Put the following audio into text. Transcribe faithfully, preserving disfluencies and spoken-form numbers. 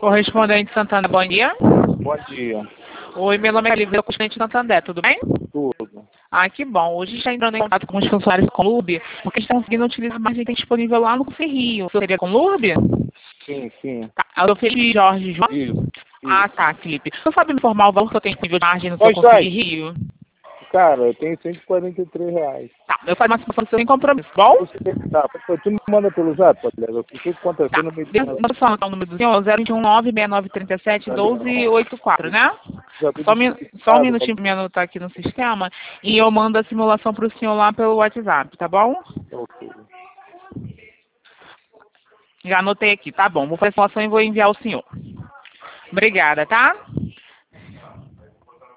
Correspondente Santana, bom dia. Bom dia. Oi, meu nome é Olivia, correspondente Santander, tudo bem? Tudo. Ah, que bom. Hoje está entrando em contato com os funcionários do Clube, porque estão conseguindo utilizar mais gente disponível lá no Rio. Você seria com o Clube? Sim, sim. Tá. Eu sou Felipe Jorge João. Isso. Ah, tá, Felipe. Você sabe me informar o valor que eu tenho disponível de margem no seu Pode Conselho sair. Rio? Cara, eu tenho cento e quarenta e três reais. Tá, eu faço uma situação sem compromisso, bom? Você, tá, tu me manda pelo zap, Olivia? Eu fiquei Tá. acontecendo no meio do Deixa eu falar então, o número do senhor, zero dois um nove, seis nove três sete, um dois oito quatro, né? Já vi Só, um min- só um duplicado, minutinho para me anotar aqui no sistema e eu mando a simulação para o senhor lá pelo WhatsApp, tá bom? ok. Já anotei aqui, tá bom. Vou fazer a simulação e vou enviar ao senhor. Obrigada, tá?